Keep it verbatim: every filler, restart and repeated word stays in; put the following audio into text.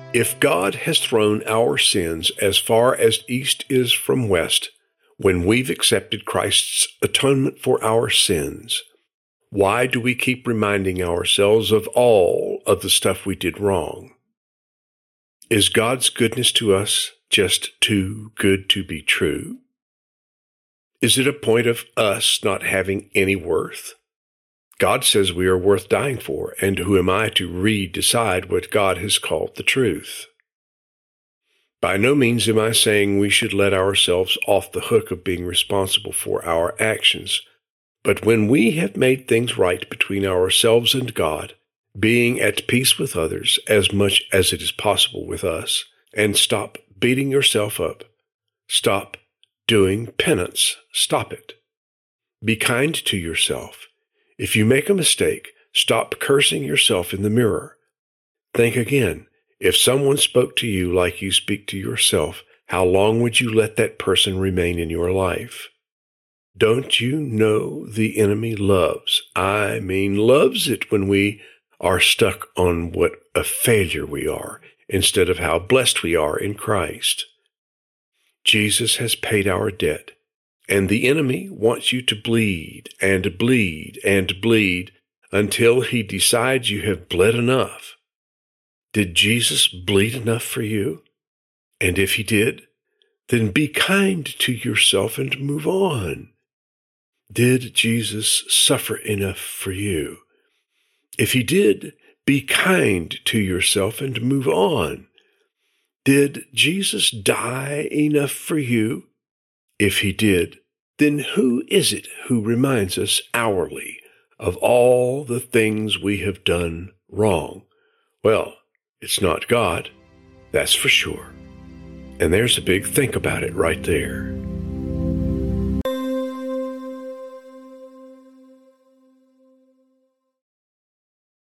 If God has thrown our sins as far as east is from west, when we've accepted Christ's atonement for our sins, why do we keep reminding ourselves of all of the stuff we did wrong? Is God's goodness to us just too good to be true? Is it a point of us not having any worth? God says we are worth dying for, and who am I to re-decide what God has called the truth? By no means am I saying we should let ourselves off the hook of being responsible for our actions, but when we have made things right between ourselves and God, being at peace with others as much as it is possible with us, and stop beating yourself up, stop doing penance, stop it. Be kind to yourself. If you make a mistake, stop cursing yourself in the mirror. Think again. If someone spoke to you like you speak to yourself, how long would you let that person remain in your life? Don't you know the enemy loves, I mean loves it when we are stuck on what a failure we are instead of how blessed we are in Christ? Jesus has paid our debt. And the enemy wants you to bleed and bleed and bleed until he decides you have bled enough. Did Jesus bleed enough for you? And if he did, then be kind to yourself and move on. Did Jesus suffer enough for you? If he did, be kind to yourself and move on. Did Jesus die enough for you? If he did, then who is it who reminds us hourly of all the things we have done wrong? Well, it's not God, that's for sure. And there's a big think about it right there.